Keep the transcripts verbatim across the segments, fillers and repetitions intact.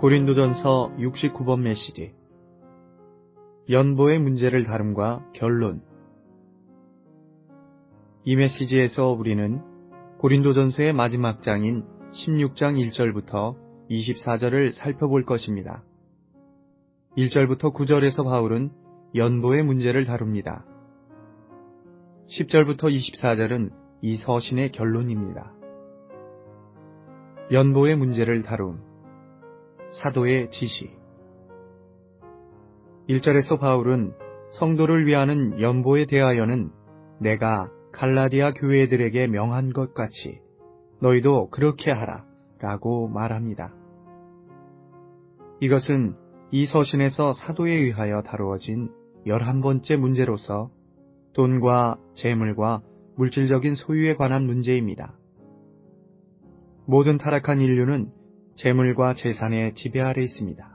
고린도전서 육십구 번 메시지 연보의 문제를 다룸과 결론. 이 메시지에서 우리는 고린도전서의 마지막 장인 십육 장 일 절부터 이십사 절을 살펴볼 것입니다. 일 절부터 구 절에서 바울은 연보의 문제를 다룹니다. 십 절부터 이십사 절은 이 서신의 결론입니다. 연보의 문제를 다룸. 사도의 지시. 일 절에서 바울은 성도를 위하는 연보에 대하여는 내가 갈라디아 교회들에게 명한 것 같이 너희도 그렇게 하라 라고 말합니다. 이것은 이 서신에서 사도에 의하여 다루어진 열한 번째 문제로서 돈과 재물과 물질적인 소유에 관한 문제입니다. 모든 타락한 인류는 재물과 재산의 지배 아래 있습니다.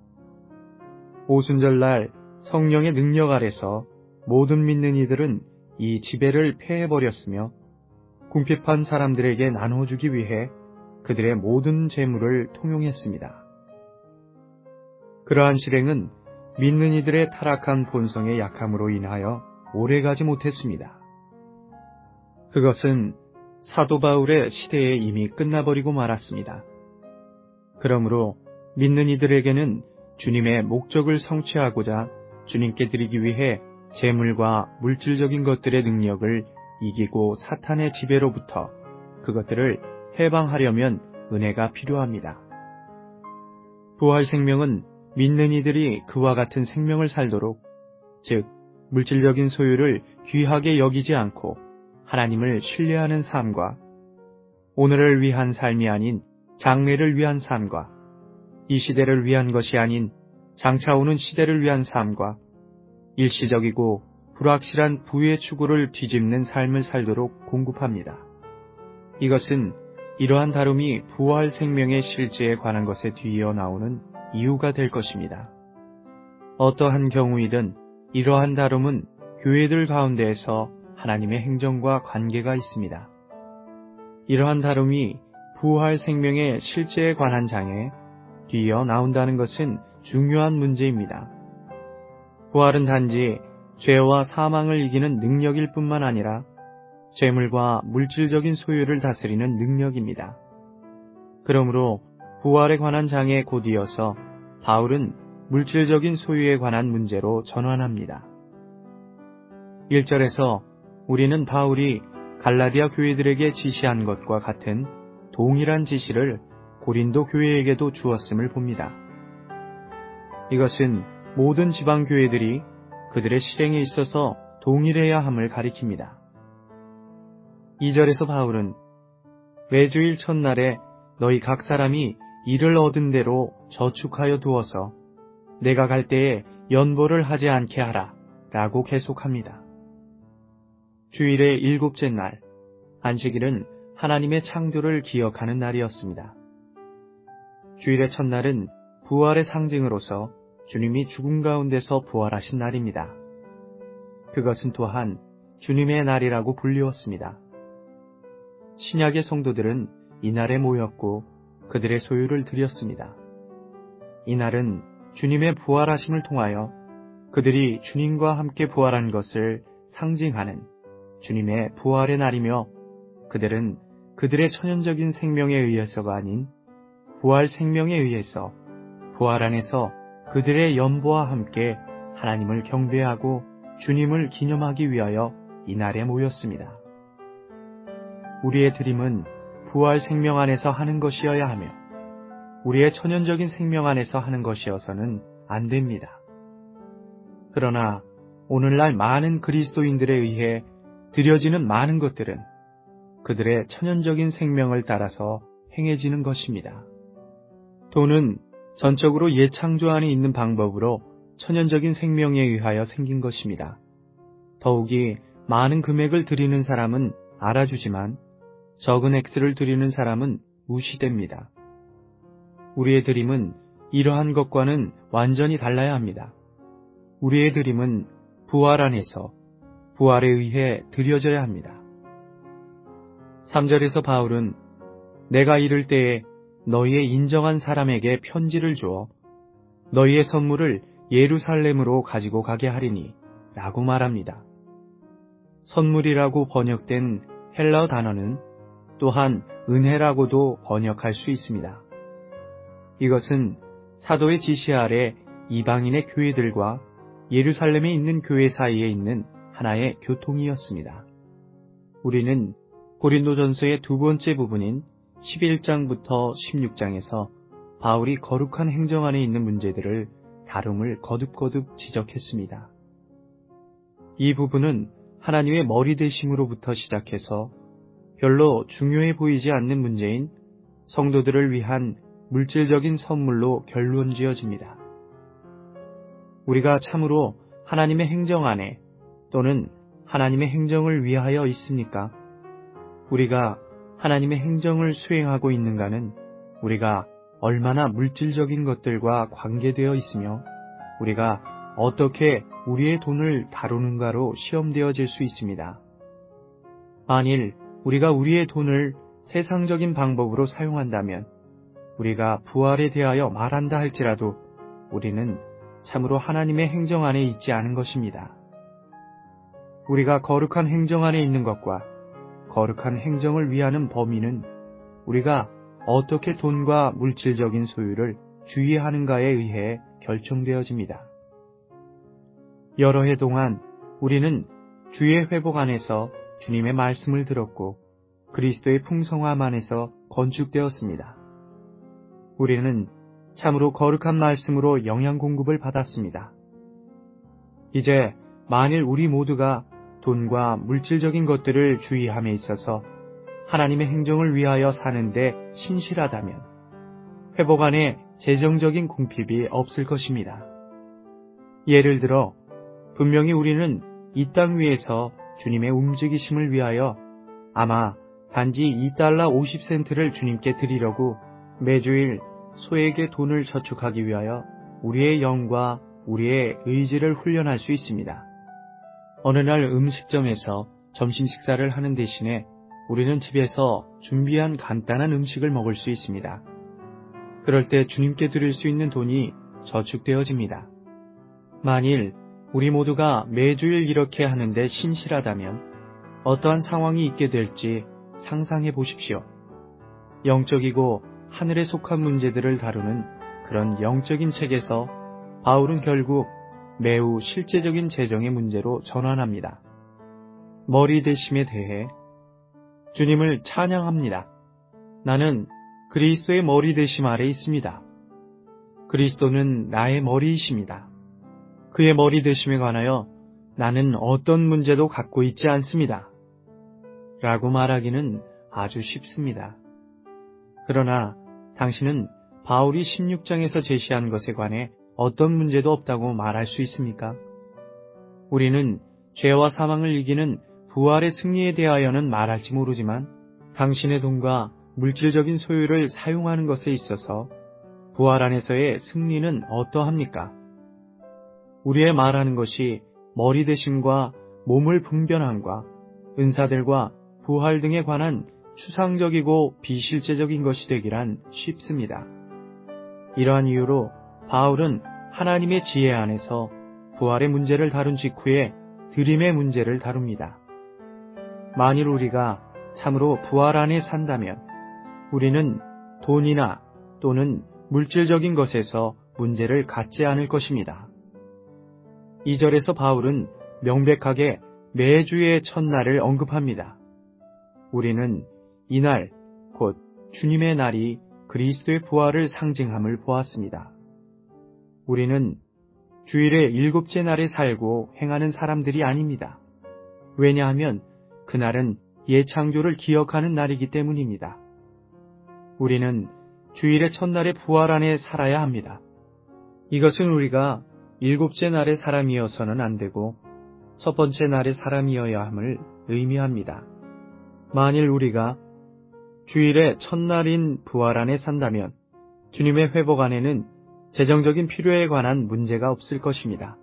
오순절날 성령의 능력 아래서 모든 믿는 이들은 이 지배를 폐해버렸으며 궁핍한 사람들에게 나눠주기 위해 그들의 모든 재물을 통용했습니다. 그러한 실행은 믿는 이들의 타락한 본성의 약함으로 인하여 오래가지 못했습니다. 그것은 사도 바울의 시대에 이미 끝나버리고 말았습니다. 그러므로 믿는 이들에게는 주님의 목적을 성취하고자 주님께 드리기 위해 재물과 물질적인 것들의 능력을 이기고 사탄의 지배로부터 그것들을 해방하려면 은혜가 필요합니다. 부활 생명은 믿는 이들이 그와 같은 생명을 살도록, 즉 물질적인 소유를 귀하게 여기지 않고 하나님을 신뢰하는 삶과 오늘을 위한 삶이 아닌 장래를 위한 삶과 이 시대를 위한 것이 아닌 장차 오는 시대를 위한 삶과 일시적이고 불확실한 부의 추구를 뒤집는 삶을 살도록 공급합니다. 이것은 이러한 다름이 부활 생명의 실제에 관한 것에 뒤이어 나오는 이유가 될 것입니다. 어떠한 경우이든 이러한 다름은 교회들 가운데에서 하나님의 행정과 관계가 있습니다. 이러한 다름이 부활 생명의 실제에 관한 장에 뒤이어 나온다는 것은 중요한 문제입니다. 부활은 단지 죄와 사망을 이기는 능력일 뿐만 아니라 재물과 물질적인 소유를 다스리는 능력입니다. 그러므로 부활에 관한 장에 곧이어서 바울은 물질적인 소유에 관한 문제로 전환합니다. 일 절에서 우리는 바울이 갈라디아 교회들에게 지시한 것과 같은 동일한 지시를 고린도 교회에게도 주었음을 봅니다. 이것은 모든 지방 교회들이 그들의 실행에 있어서 동일해야 함을 가리킵니다. 이 절에서 바울은 매주일 첫날에 너희 각 사람이 일을 얻은 대로 저축하여 두어서 내가 갈 때에 연보를 하지 않게 하라 라고 계속합니다. 주일의 일곱째 날, 안식일은 하나님의 창조를 기억하는 날이었습니다. 주일의 첫날은 부활의 상징으로서 주님이 죽음 가운데서 부활하신 날입니다. 그것은 또한 주님의 날이라고 불리웠습니다. 신약의 성도들은 이날에 모였고 그들의 소유를 드렸습니다. 이날은 주님의 부활하심을 통하여 그들이 주님과 함께 부활한 것을 상징하는 주님의 부활의 날이며 그들은 그들의 천연적인 생명에 의해서가 아닌 부활 생명에 의해서 부활 안에서 그들의 연보와 함께 하나님을 경배하고 주님을 기념하기 위하여 이날에 모였습니다. 우리의 드림은 부활 생명 안에서 하는 것이어야 하며 우리의 천연적인 생명 안에서 하는 것이어서는 안 됩니다. 그러나 오늘날 많은 그리스도인들에 의해 드려지는 많은 것들은 그들의 천연적인 생명을 따라서 행해지는 것입니다. 돈은 전적으로 예창조 안에 있는 방법으로 천연적인 생명에 의하여 생긴 것입니다. 더욱이 많은 금액을 드리는 사람은 알아주지만 적은 액수를 드리는 사람은 무시됩니다. 우리의 드림은 이러한 것과는 완전히 달라야 합니다. 우리의 드림은 부활 안에서 부활에 의해 드려져야 합니다. 삼 절에서 바울은 내가 이를 때에 너희의 인정한 사람에게 편지를 주어 너희의 선물을 예루살렘으로 가지고 가게 하리니 라고 말합니다. 선물이라고 번역된 헬라어 단어는 또한 은혜라고도 번역할 수 있습니다. 이것은 사도의 지시 아래 이방인의 교회들과 예루살렘에 있는 교회 사이에 있는 하나의 교통이었습니다. 우리는 고린도전서의 두 번째 부분인 십일 장부터 십육 장에서 바울이 거룩한 행정 안에 있는 문제들을 다rum을 거듭거듭 지적했습니다. 이 부분은 하나님의 머리 되심으로부터 시작해서 별로 중요해 보이지 않는 문제인 성도들을 위한 물질적인 선물로 결론지어집니다. 우리가 참으로 하나님의 행정 안에 또는 하나님의 행정을 위하여 있습니까? 우리가 하나님의 행정을 수행하고 있는가는 우리가 얼마나 물질적인 것들과 관계되어 있으며 우리가 어떻게 우리의 돈을 다루는가로 시험되어질 수 있습니다. 만일 우리가 우리의 돈을 세상적인 방법으로 사용한다면 우리가 부활에 대하여 말한다 할지라도 우리는 참으로 하나님의 행정 안에 있지 않은 것입니다. 우리가 거룩한 행정 안에 있는 것과 거룩한 행정을 위하는 범위는 우리가 어떻게 돈과 물질적인 소유를 주의하는가에 의해 결정되어집니다. 여러 해 동안 우리는 주의 회복 안에서 주님의 말씀을 들었고 그리스도의 풍성함 안에서 건축되었습니다. 우리는 참으로 거룩한 말씀으로 영양 공급을 받았습니다. 이제 만일 우리 모두가 돈과 물질적인 것들을 주의함에 있어서 하나님의 행정을 위하여 사는데 신실하다면 회복 안에 재정적인 궁핍이 없을 것입니다. 예를 들어 분명히 우리는 이 땅 위에서 주님의 움직이심을 위하여 아마 단지 이 달러 오십 센트를 주님께 드리려고 매주일 소에게 돈을 저축하기 위하여 우리의 영과 우리의 의지를 훈련할 수 있습니다. 어느 날 음식점에서 점심 식사를 하는 대신에 우리는 집에서 준비한 간단한 음식을 먹을 수 있습니다. 그럴 때 주님께 드릴 수 있는 돈이 저축되어집니다. 만일 우리 모두가 매주일 이렇게 하는데 신실하다면 어떠한 상황이 있게 될지 상상해 보십시오. 영적이고 하늘에 속한 문제들을 다루는 그런 영적인 책에서 바울은 결국 매우 실제적인 재정의 문제로 전환합니다. 머리 되심에 대해 주님을 찬양합니다. 나는 그리스도의 머리 되심 아래 있습니다. 그리스도는 나의 머리이십니다. 그의 머리 되심에 관하여 나는 어떤 문제도 갖고 있지 않습니다. 라고 말하기는 아주 쉽습니다. 그러나 당신은 바울이 십육 장에서 제시한 것에 관해 어떤 문제도 없다고 말할 수 있습니까? 우리는 죄와 사망을 이기는 부활의 승리에 대하여는 말할지 모르지만 당신의 돈과 물질적인 소유를 사용하는 것에 있어서 부활 안에서의 승리는 어떠합니까? 우리의 말하는 것이 머리 대심과 몸을 분별함과 은사들과 부활 등에 관한 추상적이고 비실제적인 것이 되기란 쉽습니다. 이러한 이유로 바울은 하나님의 지혜 안에서 부활의 문제를 다룬 직후에 드림의 문제를 다룹니다. 만일 우리가 참으로 부활 안에 산다면 우리는 돈이나 또는 물질적인 것에서 문제를 갖지 않을 것입니다. 이 절에서 바울은 명백하게 매주의 첫날을 언급합니다. 우리는 이날 곧 주님의 날이 그리스도의 부활을 상징함을 보았습니다. 우리는 주일의 일곱째 날에 살고 행하는 사람들이 아닙니다. 왜냐하면 그날은 예창조를 기억하는 날이기 때문입니다. 우리는 주일의 첫날의 부활 안에 살아야 합니다. 이것은 우리가 일곱째 날의 사람이어서는 안 되고 첫 번째 날의 사람이어야 함을 의미합니다. 만일 우리가 주일의 첫날인 부활 안에 산다면 주님의 회복 안에는 재정적인 필요에 관한 문제가 없을 것입니다.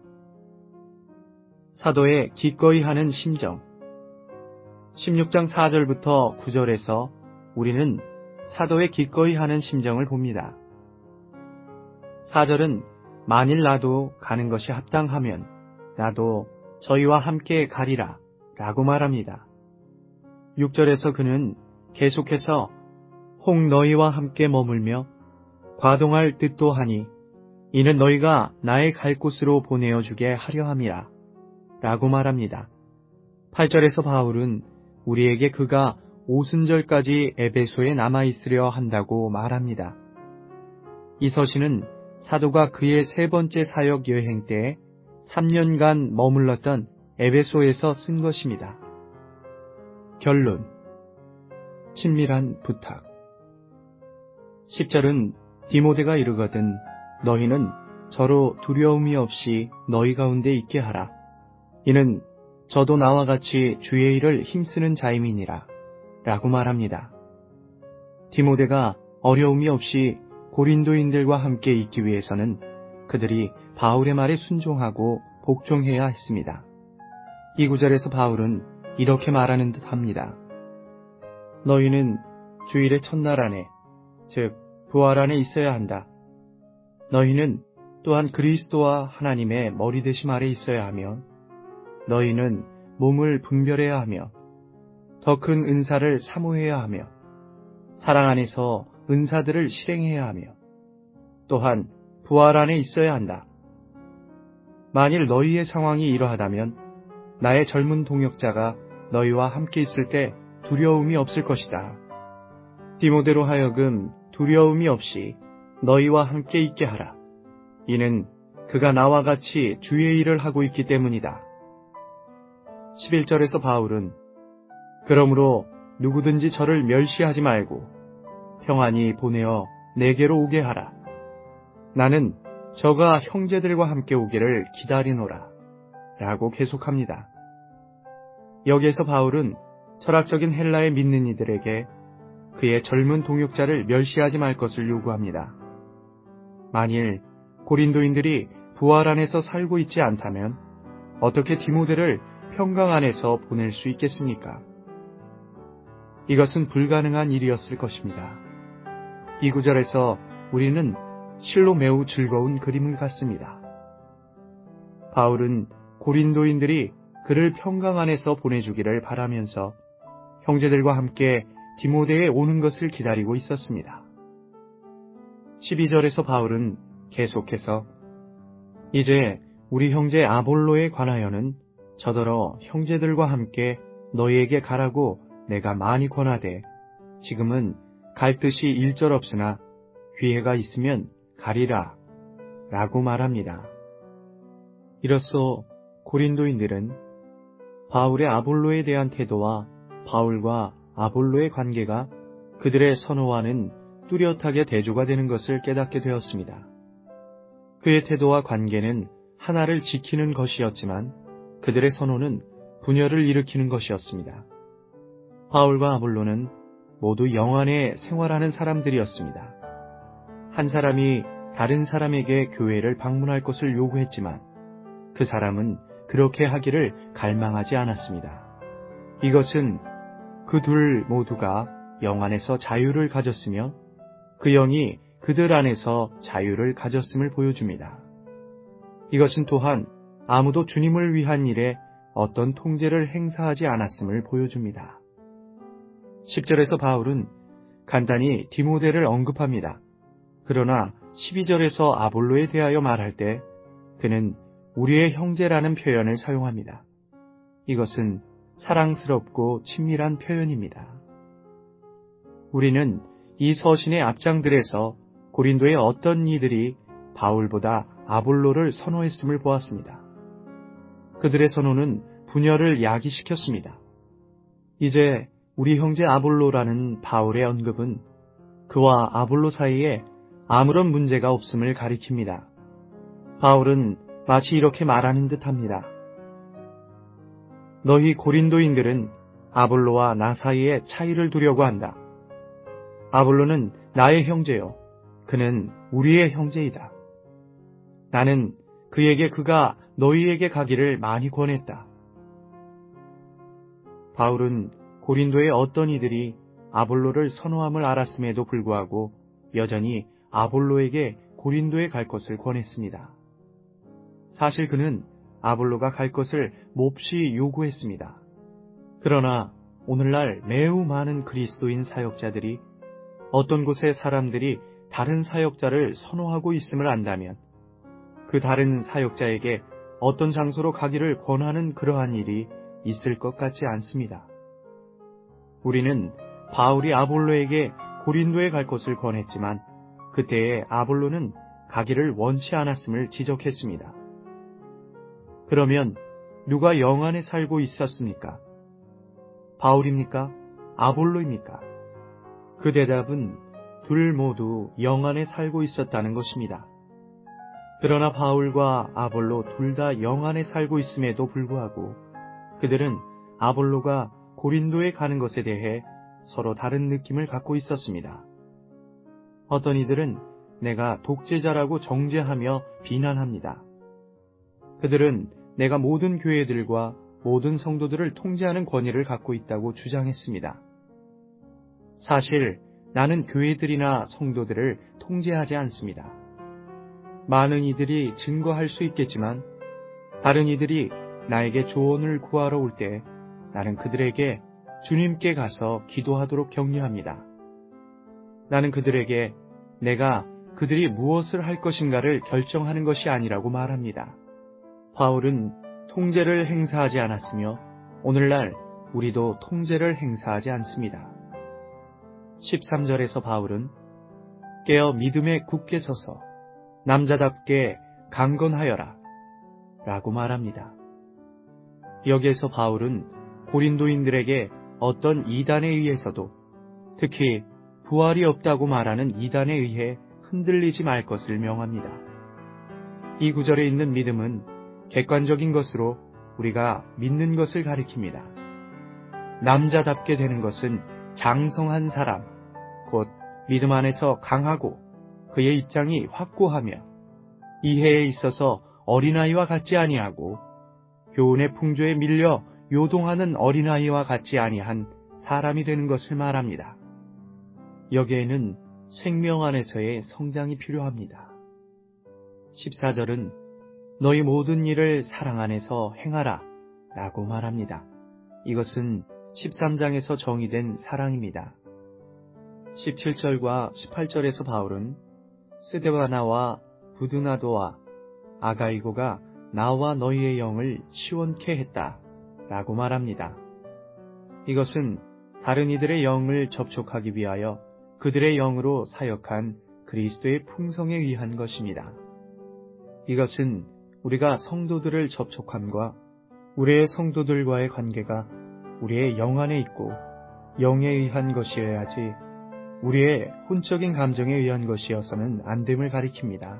사도의 기꺼이 하는 심정 십육 장 사 절부터 구 절에서 우리는 사도의 기꺼이 하는 심정을 봅니다. 사 절은 만일 나도 가는 것이 합당하면 나도 저희와 함께 가리라 라고 말합니다. 육 절에서 그는 계속해서 혹 너희와 함께 머물며 과동할 뜻도 하니 이는 너희가 나의 갈 곳으로 보내어 주게 하려 함이라 라고 말합니다. 팔 절에서 바울은 우리에게 그가 오순절까지 에베소에 남아있으려 한다고 말합니다. 이 서신은 사도가 그의 세 번째 사역 여행 때 삼 년간 머물렀던 에베소에서 쓴 것입니다. 결론. 친밀한 부탁. 십 절은 디모데가 이르거든 너희는 저로 두려움이 없이 너희 가운데 있게 하라. 이는 저도 나와 같이 주의 일을 힘쓰는 자임이니라 라고 말합니다. 디모데가 어려움이 없이 고린도인들과 함께 있기 위해서는 그들이 바울의 말에 순종하고 복종해야 했습니다. 이 구절에서 바울은 이렇게 말하는 듯 합니다. 너희는 주일의 첫날 안에, 즉 부활 안에 있어야 한다. 너희는 또한 그리스도와 하나님의 머리 되심 아래 있어야 하며 너희는 몸을 분별해야 하며 더 큰 은사를 사모해야 하며 사랑 안에서 은사들을 실행해야 하며 또한 부활 안에 있어야 한다. 만일 너희의 상황이 이러하다면 나의 젊은 동역자가 너희와 함께 있을 때 두려움이 없을 것이다. 디모데로 하여금 두려움이 없이 너희와 함께 있게 하라. 이는 그가 나와 같이 주의 일을 하고 있기 때문이다. 십일 절에서 바울은 그러므로 누구든지 저를 멸시하지 말고 평안히 보내어 내게로 오게 하라. 나는 저가 형제들과 함께 오기를 기다리노라 라고 계속합니다. 여기에서 바울은 철학적인 헬라의 믿는 이들에게 그의 젊은 동역자를 멸시하지 말 것을 요구합니다. 만일 고린도인들이 부활 안에서 살고 있지 않다면 어떻게 디모데를 평강 안에서 보낼 수 있겠습니까? 이것은 불가능한 일이었을 것입니다. 이 구절에서 우리는 실로 매우 즐거운 그림을 갖습니다. 바울은 고린도인들이 그를 평강 안에서 보내주기를 바라면서 형제들과 함께 디모데에 오는 것을 기다리고 있었습니다. 십이 절에서 바울은 계속해서 이제 우리 형제 아볼로에 관하여는 저더러 형제들과 함께 너희에게 가라고 내가 많이 권하되 지금은 갈 뜻이 일절없으나 기회가 있으면 가리라 라고 말합니다. 이로써 고린도인들은 바울의 아볼로에 대한 태도와 바울과 아볼로의 관계가 그들의 선호와는 뚜렷하게 대조가 되는 것을 깨닫게 되었습니다. 그의 태도와 관계는 하나를 지키는 것이었지만 그들의 선호는 분열을 일으키는 것이었습니다. 바울과 아볼로는 모두 영안에 생활하는 사람들이었습니다. 한 사람이 다른 사람에게 교회를 방문할 것을 요구했지만 그 사람은 그렇게 하기를 갈망하지 않았습니다. 이것은 그 둘 모두가 영 안에서 자유를 가졌으며 그 영이 그들 안에서 자유를 가졌음을 보여줍니다. 이것은 또한 아무도 주님을 위한 일에 어떤 통제를 행사하지 않았음을 보여줍니다. 십 절에서 바울은 간단히 디모데를 언급합니다. 그러나 십이 절에서 아볼로에 대하여 말할 때 그는 우리의 형제라는 표현을 사용합니다. 이것은 사랑스럽고 친밀한 표현입니다. 우리는 이 서신의 앞장들에서 고린도의 어떤 이들이 바울보다 아볼로를 선호했음을 보았습니다. 그들의 선호는 분열을 야기시켰습니다. 이제 우리 형제 아볼로라는 바울의 언급은 그와 아볼로 사이에 아무런 문제가 없음을 가리킵니다. 바울은 마치 이렇게 말하는 듯합니다. 너희 고린도인들은 아볼로와 나 사이에 차이를 두려고 한다. 아볼로는 나의 형제요. 그는 우리의 형제이다. 나는 그에게 그가 너희에게 가기를 많이 권했다. 바울은 고린도의 어떤 이들이 아볼로를 선호함을 알았음에도 불구하고 여전히 아볼로에게 고린도에 갈 것을 권했습니다. 사실 그는 아볼로가 갈 것을 몹시 요구했습니다. 그러나 오늘날 매우 많은 그리스도인 사역자들이 어떤 곳의 사람들이 다른 사역자를 선호하고 있음을 안다면 그 다른 사역자에게 어떤 장소로 가기를 권하는 그러한 일이 있을 것 같지 않습니다. 우리는 바울이 아볼로에게 고린도에 갈 것을 권했지만 그때의 아볼로는 가기를 원치 않았음을 지적했습니다. 그러면 누가 영 안에 살고 있었습니까? 바울입니까? 아볼로입니까? 그 대답은 둘 모두 영 안에 살고 있었다는 것입니다. 그러나 바울과 아볼로 둘 다 영 안에 살고 있음에도 불구하고 그들은 아볼로가 고린도에 가는 것에 대해 서로 다른 느낌을 갖고 있었습니다. 어떤 이들은 내가 독재자라고 정죄하며 비난합니다. 그들은 내가 모든 교회들과 모든 성도들을 통제하는 권위를 갖고 있다고 주장했습니다. 사실 나는 교회들이나 성도들을 통제하지 않습니다. 많은 이들이 증거할 수 있겠지만 다른 이들이 나에게 조언을 구하러 올 때 나는 그들에게 주님께 가서 기도하도록 격려합니다. 나는 그들에게 내가 그들이 무엇을 할 것인가를 결정하는 것이 아니라고 말합니다. 바울은 통제를 행사하지 않았으며 오늘날 우리도 통제를 행사하지 않습니다. 십삼 절에서 바울은 깨어 믿음에 굳게 서서 남자답게 강건하여라 라고 말합니다. 여기에서 바울은 고린도인들에게 어떤 이단에 의해서도 특히 부활이 없다고 말하는 이단에 의해 흔들리지 말 것을 명합니다. 이 구절에 있는 믿음은 객관적인 것으로 우리가 믿는 것을 가리킵니다. 남자답게 되는 것은 장성한 사람, 곧 믿음 안에서 강하고 그의 입장이 확고하며 이해에 있어서 어린아이와 같지 아니하고 교훈의 풍조에 밀려 요동하는 어린아이와 같지 아니한 사람이 되는 것을 말합니다. 여기에는 생명 안에서의 성장이 필요합니다. 십사 절은 너희 모든 일을 사랑 안에서 행하라 라고 말합니다. 이것은 십삼 장에서 정의된 사랑입니다. 십칠 절과 십팔 절에서 바울은 스데바나와 부드나도와 아가이고가 나와 너희의 영을 시원케 했다 라고 말합니다. 이것은 다른 이들의 영을 접촉하기 위하여 그들의 영으로 사역한 그리스도의 풍성에 의한 것입니다. 이것은 우리가 성도들을 접촉함과 우리의 성도들과의 관계가 우리의 영 안에 있고 영에 의한 것이어야지 우리의 혼적인 감정에 의한 것이어서는 안 됨을 가리킵니다.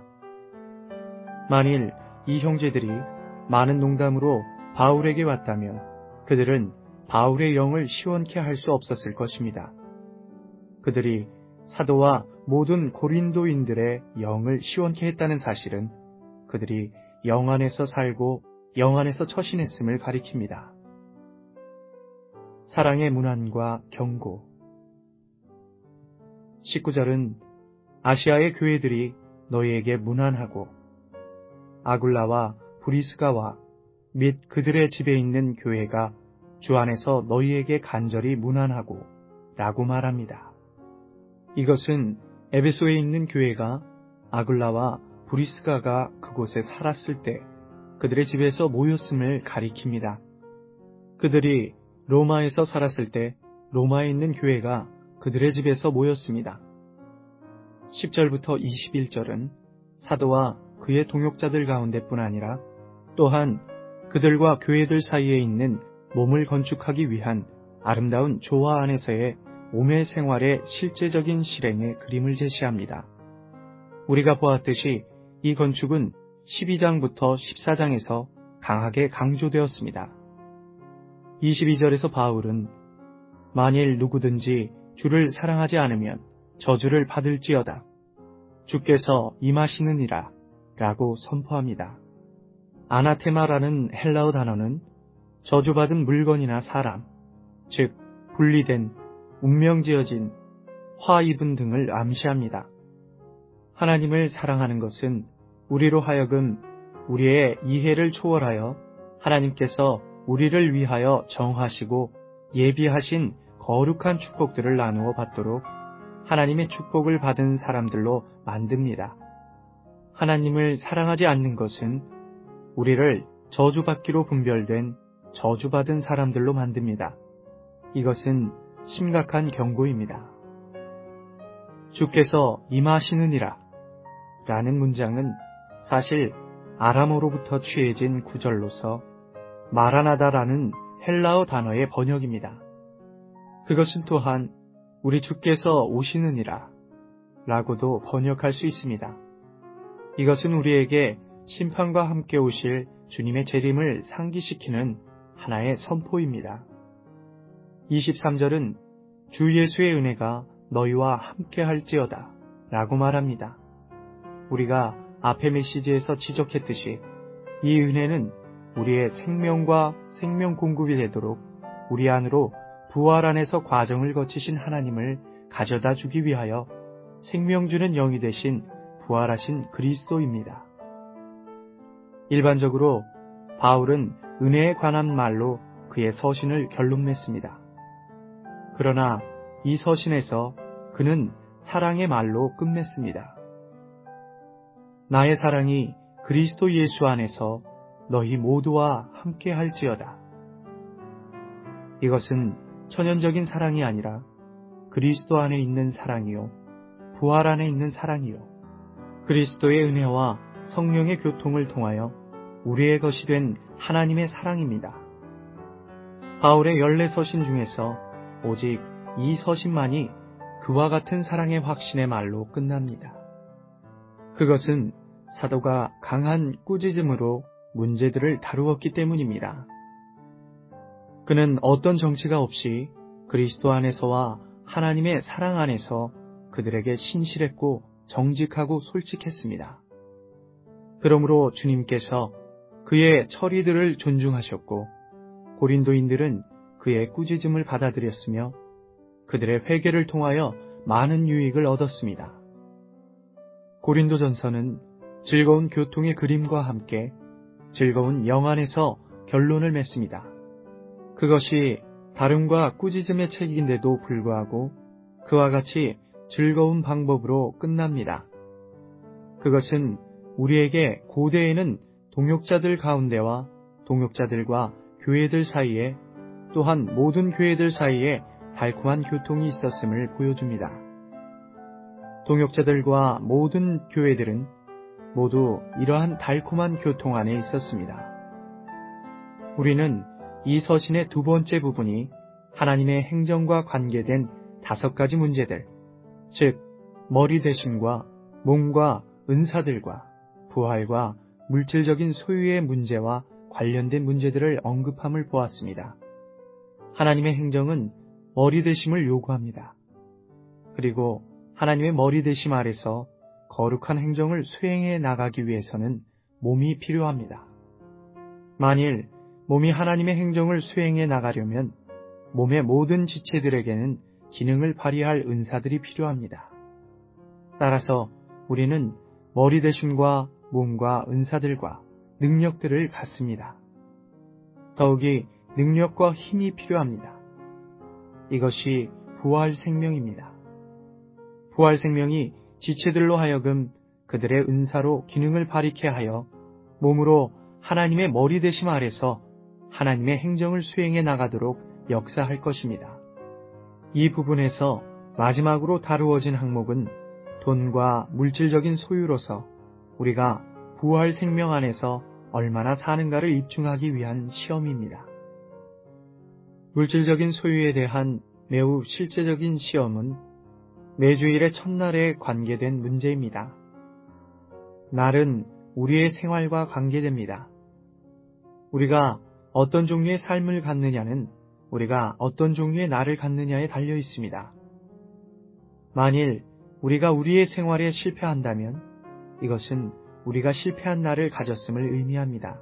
만일 이 형제들이 많은 농담으로 바울에게 왔다면 그들은 바울의 영을 시원케 할 수 없었을 것입니다. 그들이 사도와 모든 고린도인들의 영을 시원케 했다는 사실은 그들이 영 안에서 살고 영 안에서 처신했음을 가리킵니다. 사랑의 문안과 경고. 십구 절은 아시아의 교회들이 너희에게 문안하고 아굴라와 브리스가와 및 그들의 집에 있는 교회가 주 안에서 너희에게 간절히 문안하고 라고 말합니다. 이것은 에베소에 있는 교회가 아굴라와 브리스가가 그곳에 살았을 때 그들의 집에서 모였음을 가리킵니다. 그들이 로마에서 살았을 때 로마에 있는 교회가 그들의 집에서 모였습니다. 십 절부터 이십일 절은 사도와 그의 동역자들 가운데뿐 아니라 또한 그들과 교회들 사이에 있는 몸을 건축하기 위한 아름다운 조화 안에서의 몸의 생활의 실제적인 실행의 그림을 제시합니다. 우리가 보았듯이 이 건축은 십이 장부터 십사 장에서 강하게 강조되었습니다. 이십이 절에서 바울은 만일 누구든지 주를 사랑하지 않으면 저주를 받을지어다. 주께서 임하시느니라 라고 선포합니다. 아나테마라는 헬라어 단어는 저주받은 물건이나 사람, 즉 분리된 운명지어진, 화 입은 등을 암시합니다. 하나님을 사랑하는 것은 우리로 하여금 우리의 이해를 초월하여 하나님께서 우리를 위하여 정하시고 예비하신 거룩한 축복들을 나누어 받도록 하나님의 축복을 받은 사람들로 만듭니다. 하나님을 사랑하지 않는 것은 우리를 저주받기로 분별된 저주받은 사람들로 만듭니다. 이것은 심각한 경고입니다. 주께서 임하시느니라 라는 문장은 사실 아람어로부터 취해진 구절로서 마라나다라는 헬라어 단어의 번역입니다. 그것은 또한 우리 주께서 오시느니라 라고도 번역할 수 있습니다. 이것은 우리에게 심판과 함께 오실 주님의 재림을 상기시키는 하나의 선포입니다. 이십삼 절은 주 예수의 은혜가 너희와 함께 할지어다 라고 말합니다. 우리가 앞의 메시지에서 지적했듯이 이 은혜는 우리의 생명과 생명 공급이 되도록 우리 안으로 부활 안에서 과정을 거치신 하나님을 가져다 주기 위하여 생명 주는 영이 되신 부활하신 그리스도입니다. 일반적으로 바울은 은혜에 관한 말로 그의 서신을 결론냈습니다. 그러나 이 서신에서 그는 사랑의 말로 끝냈습니다. 나의 사랑이 그리스도 예수 안에서 너희 모두와 함께 할지어다. 이것은 천연적인 사랑이 아니라 그리스도 안에 있는 사랑이요, 부활 안에 있는 사랑이요, 그리스도의 은혜와 성령의 교통을 통하여 우리의 것이 된 하나님의 사랑입니다. 바울의 열네 서신 중에서 오직 이 서신만이 그와 같은 사랑의 확신의 말로 끝납니다. 그것은 사도가 강한 꾸짖음으로 문제들을 다루었기 때문입니다. 그는 어떤 정치가 없이 그리스도 안에서와 하나님의 사랑 안에서 그들에게 신실했고 정직하고 솔직했습니다. 그러므로 주님께서 그의 처리들을 존중하셨고 고린도인들은 그의 꾸짖음을 받아들였으며 그들의 회개를 통하여 많은 유익을 얻었습니다. 고린도전서는 즐거운 교통의 그림과 함께 즐거운 영 안에서 결론을 맺습니다. 그것이 다름과 꾸짖음의 책인데도 불구하고 그와 같이 즐거운 방법으로 끝납니다. 그것은 우리에게 고대에는 동역자들 가운데와 동역자들과 교회들 사이에 또한 모든 교회들 사이에 달콤한 교통이 있었음을 보여줍니다. 동역자들과 모든 교회들은 모두 이러한 달콤한 교통 안에 있었습니다. 우리는 이 서신의 두 번째 부분이 하나님의 행정과 관계된 다섯 가지 문제들, 즉 머리 대심과 몸과 은사들과 부활과 물질적인 소유의 문제와 관련된 문제들을 언급함을 보았습니다. 하나님의 행정은 머리 대심을 요구합니다. 그리고 하나님의 머리 대심 아래서 거룩한 행정을 수행해 나가기 위해서는 몸이 필요합니다. 만일 몸이 하나님의 행정을 수행해 나가려면 몸의 모든 지체들에게는 기능을 발휘할 은사들이 필요합니다. 따라서 우리는 머리 대심과 몸과 은사들과 능력들을 갖습니다. 더욱이 능력과 힘이 필요합니다. 이것이 부활 생명입니다. 부활 생명이 지체들로 하여금 그들의 은사로 기능을 발휘케 하여 몸으로 하나님의 머리 대심 아래서 하나님의 행정을 수행해 나가도록 역사할 것입니다. 이 부분에서 마지막으로 다루어진 항목은 돈과 물질적인 소유로서 우리가 부활 생명 안에서 얼마나 사는가를 입증하기 위한 시험입니다. 물질적인 소유에 대한 매우 실제적인 시험은 매주일의 첫날에 관계된 문제입니다. 날은 우리의 생활과 관계됩니다. 우리가 어떤 종류의 삶을 갖느냐는 우리가 어떤 종류의 날을 갖느냐에 달려 있습니다. 만일 우리가 우리의 생활에 실패한다면 이것은 우리가 실패한 날을 가졌음을 의미합니다.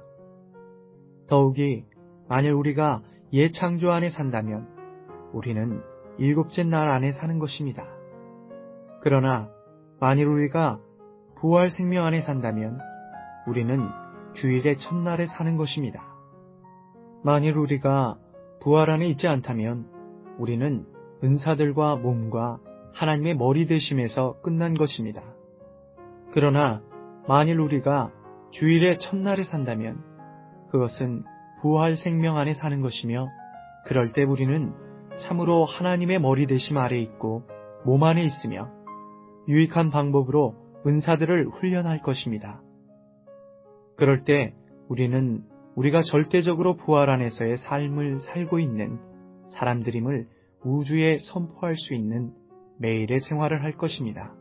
더욱이 만일 우리가 옛 창조 안에 산다면 우리는 일곱째 날 안에 사는 것입니다. 그러나 만일 우리가 부활 생명 안에 산다면 우리는 주일의 첫날에 사는 것입니다. 만일 우리가 부활 안에 있지 않다면 우리는 은사들과 몸과 하나님의 머리 되심에서 끝난 것입니다. 그러나 만일 우리가 주일의 첫날에 산다면 그것은 부활 생명 안에 사는 것이며 그럴 때 우리는 참으로 하나님의 머리 되심 아래 있고 몸 안에 있으며 유익한 방법으로 은사들을 훈련할 것입니다. 그럴 때 우리는 우리가 절대적으로 부활 안에서의 삶을 살고 있는 사람들임을 우주에 선포할 수 있는 매일의 생활을 할 것입니다.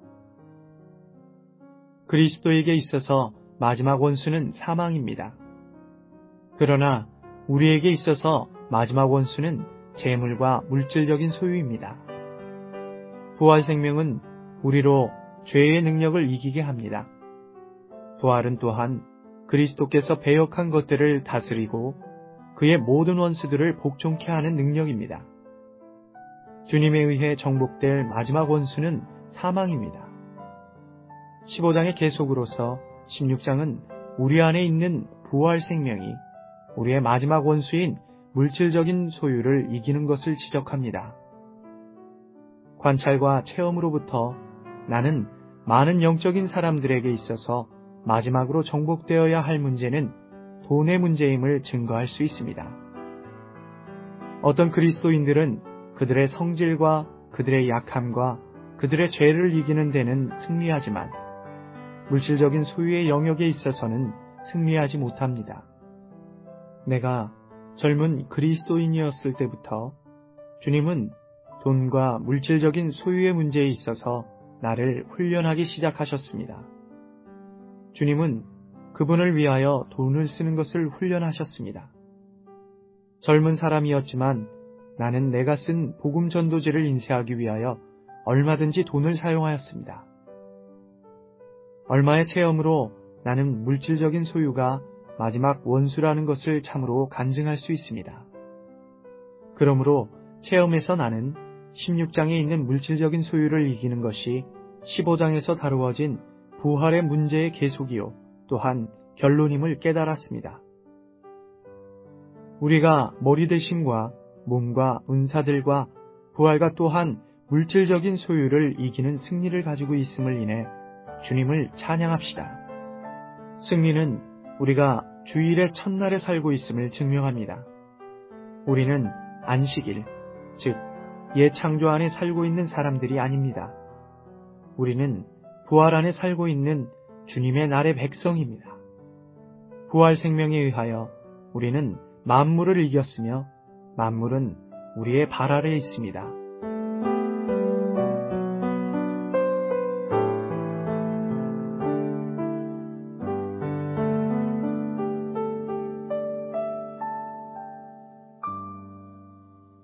그리스도에게 있어서 마지막 원수는 사망입니다. 그러나 우리에게 있어서 마지막 원수는 재물과 물질적인 소유입니다. 부활 생명은 우리로 죄의 능력을 이기게 합니다. 부활은 또한 그리스도께서 배역한 것들을 다스리고 그의 모든 원수들을 복종케 하는 능력입니다. 주님에 의해 정복될 마지막 원수는 사망입니다. 십오 장의 계속으로서 십육 장은 우리 안에 있는 부활 생명이 우리의 마지막 원수인 물질적인 소유를 이기는 것을 지적합니다. 관찰과 체험으로부터 나는 많은 영적인 사람들에게 있어서 마지막으로 정복되어야 할 문제는 돈의 문제임을 증거할 수 있습니다. 어떤 그리스도인들은 그들의 성질과 그들의 약함과 그들의 죄를 이기는 데는 승리하지만 물질적인 소유의 영역에 있어서는 승리하지 못합니다. 내가 젊은 그리스도인이었을 때부터 주님은 돈과 물질적인 소유의 문제에 있어서 나를 훈련하기 시작하셨습니다. 주님은 그분을 위하여 돈을 쓰는 것을 훈련하셨습니다. 젊은 사람이었지만 나는 내가 쓴 복음 전도지를 인쇄하기 위하여 얼마든지 돈을 사용하였습니다. 얼마의 체험으로 나는 물질적인 소유가 마지막 원수라는 것을 참으로 간증할 수 있습니다. 그러므로 체험에서 나는 십육 장에 있는 물질적인 소유를 이기는 것이 십오 장에서 다루어진 부활의 문제의 계속이요 또한 결론임을 깨달았습니다. 우리가 머리 대심과 몸과 은사들과 부활과 또한 물질적인 소유를 이기는 승리를 가지고 있음을 인해 주님을 찬양합시다. 승리는 우리가 주일의 첫날에 살고 있음을 증명합니다. 우리는 안식일, 즉 예창조 안에 살고 있는 사람들이 아닙니다. 우리는 부활 안에 살고 있는 주님의 날의 백성입니다. 부활 생명에 의하여 우리는 만물을 이겼으며 만물은 우리의 발 아래에 있습니다.